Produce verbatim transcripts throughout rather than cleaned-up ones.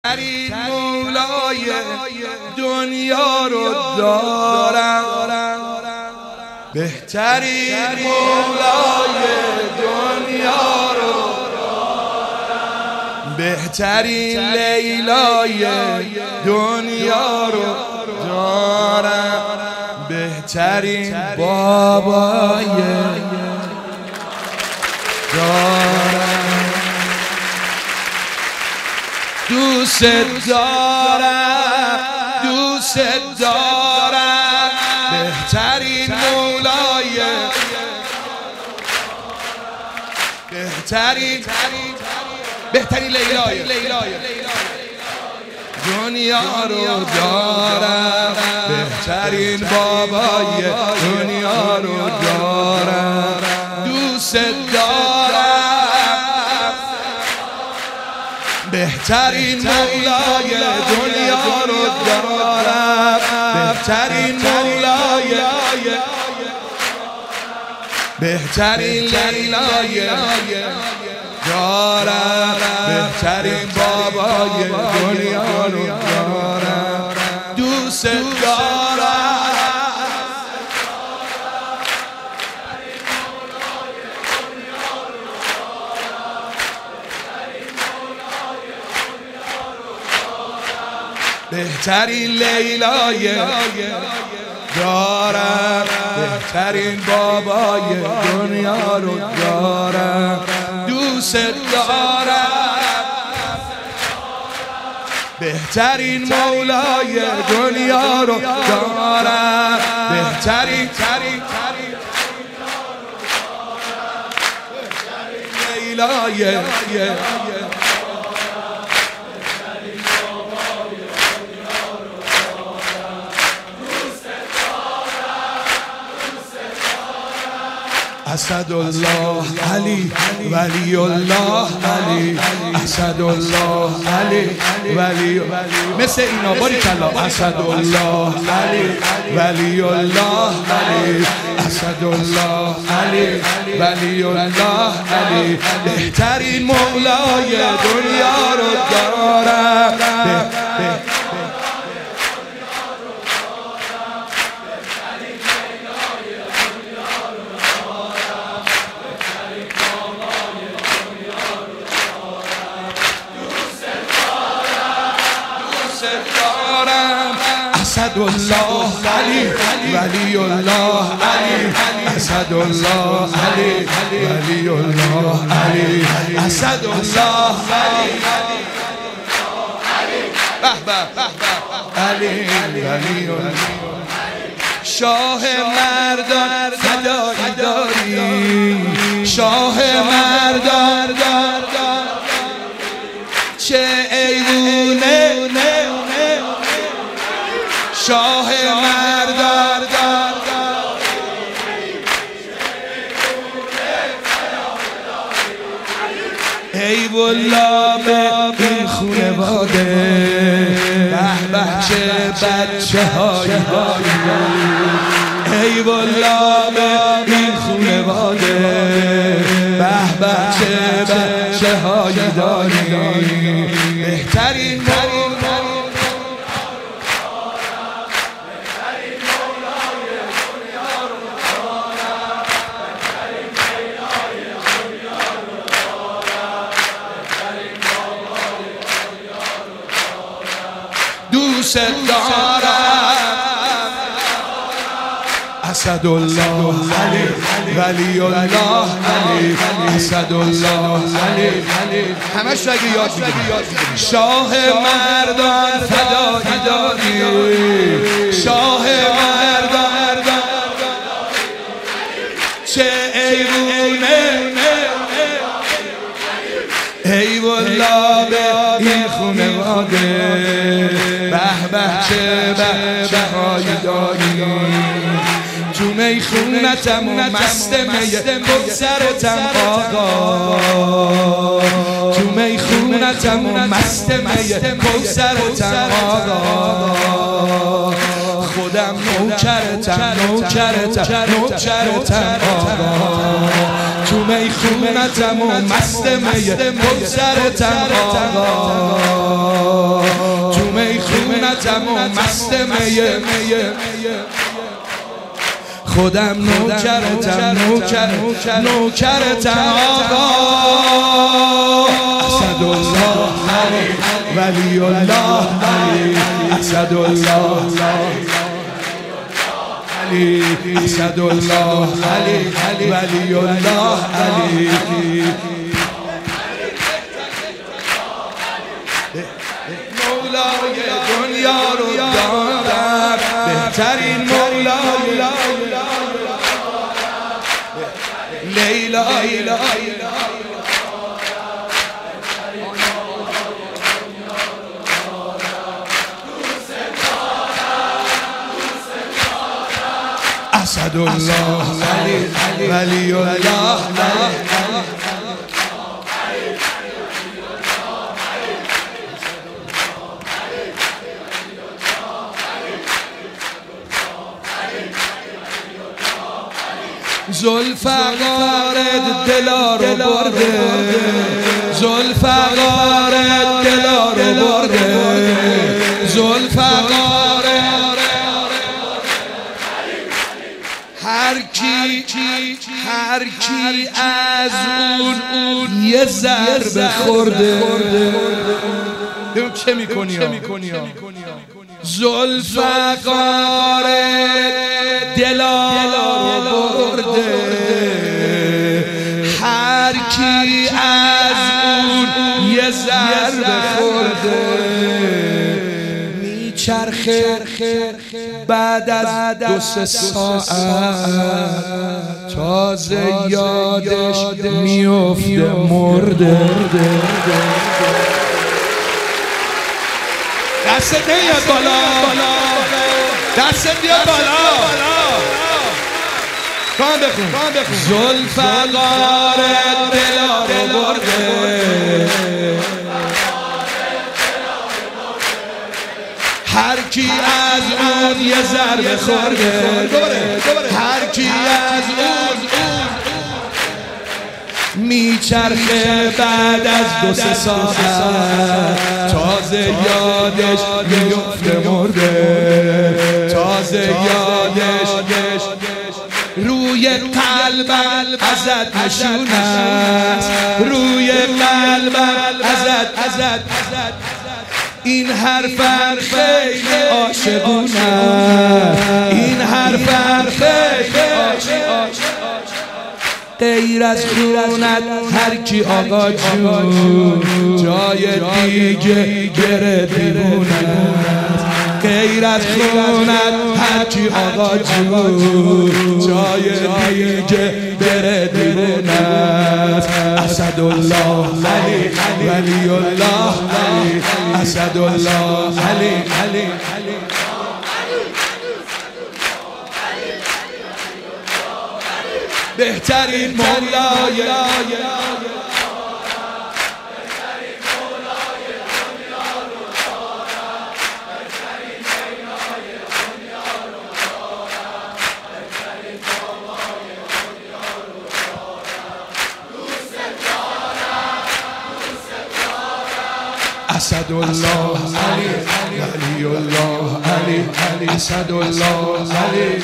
بهترین مولای دنیا رو دارم، بهترین مولای دنیا رو دارم، بهترین لیلای دنیا رو دارم، بهترین بابای دارم. دوست دارم، دوست دارم، بهترین مولای بهترین بهترین لیلای دنیا رو دارم، بهترین بابای دنیا رو دارم. دوست دارم، بهترین مولای دنیا رو دارم، بهترین مولای بهترین لیلای دارم، بهترین بابای دنیا رو دارم. دوست دارم، بهترین لیلای دارم، بهترین بابای دنیا رو دارم. دوست دارم، بهترین مولای دنیا رو دارم، بهترین ترین لیلای اسد الله علی ولی الله علی، اسد الله علی ولی مثل اینا باریکلا. اسد الله علی ولی الله علی، اسد الله علی ولی الله علی، بهترین مولای دنیا رو دارم. اسد الله علی ولی الله علی، اسد الله علی ولی الله علی، اسد الله علی ولی الله. شاه مردان فدایی داری، شاه مردان چه ایوونه، شاه مردان ای والله به این خونواده، به به چه بچه هایی داری، ای والله به این خونواده، به به چه بچه هایی داری. بهترین دوست دارم، اسد الله علی ولی الله علی، اسد الله علی همش اگه یاد میگیریم. شاه مردان فدایی داری، شاه مردان چه ایوونه، ای والله به این خونواده، به به چه بچه هایی داری. تو میخونتم و مست میه کوثرتم آقا، تو میخونتم و مست میه کوثرتم آقا. خودم نوکرتم نوکرتم نوکرتم آقا تو میخونتم و مست می بگذرتم آقا تو میخونتم و مست می خودم نوکرتم نوکر نوکرتم آقا اسدالله ولی الله علی اسدالله علی اسدالله علی ولی الله علی مولای دنیا رو دارم بهترین مولای لیلا لیلا اسدالله ولی الله زلفقار دلا رو برده زلفقار دلا رو برده زلفقار هر کی هر کی از اون یه ضربه خورده ببین چه میکنی زلفقار دلا رو برده هر کی از اون یه ضربه خورده میچرخه بعد از دو سه ساعت تازه یادش میفته مرده دست نیاد بالا دست بیاد بالا کام بخون زلفقار دلا رو برده هر کی از اون یه ضربه خورده هر کی از اون میچرخه بعد از دو سه ساعت تازه یادش میفته مرده تازه یادش روی قلبم ازت نشون است روی قلبم ازت ازت این حرفم خیلی عاشقونه این حرفم خیلی عاشقونه غیر از خونت هر کی آقا جون جای دیگه گره دیوونه غیر از خونت هر کی آقا جون جای دیگه گره دیوونه اسدالله علی ولی الله علی اسدالله علی علی بهترین مولای اسدالله علی ولی الله علی اسدالله علی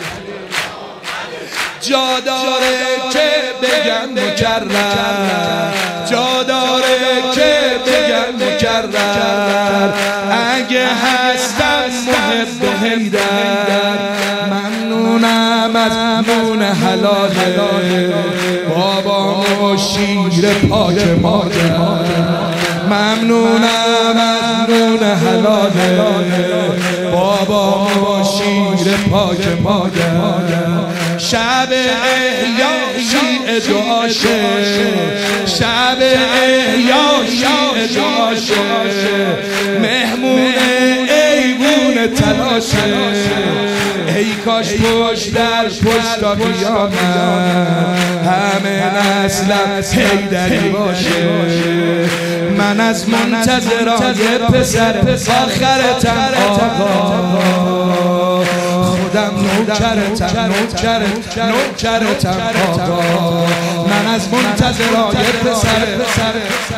جا داره که بگم مکرر جا داره که بگم مکرر اگه هستم محب حیدر ممنونم از نون حلاله بابا و شیر پاک مادر ممنونم از نون حلاله بابا و شیر پاک مادر شب احیا شیعه دعاشه شب احیا شیعه دعاشه مهمون ایوون تلاشه ای کاش پشت در پشت تا قیامت همه نسلم حیدری باشه من از منتظرای پسر آخرتم آقا خودم نوکرتم نوکرتم نوکرتم آقا من از منتظرای پسر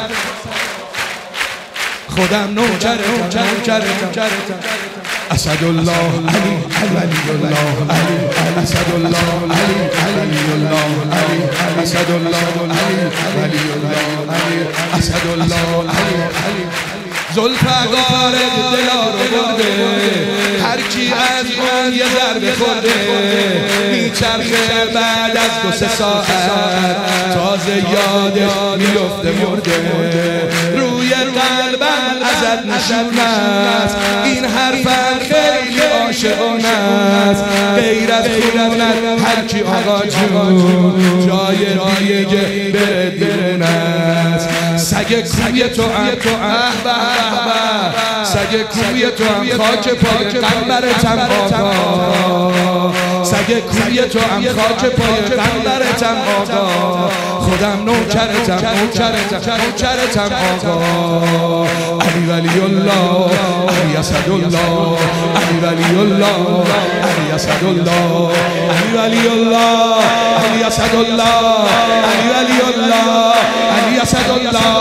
خودم نوکرتم نوکرتم اسد الله علی ولی الله علی اسد الله علی ولی الله علی اسد الله علی ولی الله علی اسد الله علی زلفقار دلا رو برده هر کی از اون یه ضربه خورده میچرخه بعد از دو سه ساعت تازه یادش میفته مرده روی قلبم ازت نشون است این حرفم خیلی عاشقانه است غیر از خونت هر کی آقا جون جای دیگه بره بیرون است سگ کوی تو هم سگ کوی تو هم خاک پای قنبرتم آقا سگ کوی تو هم خاک پای قنبرتم آقا خودم نوکرتم نوکرتم نوکرتم آقا علی ولی الله علی اسد الله علی ولی الله علی اسد الله علی ولی الله علی اسد الله علی ولی الله علی اسد الله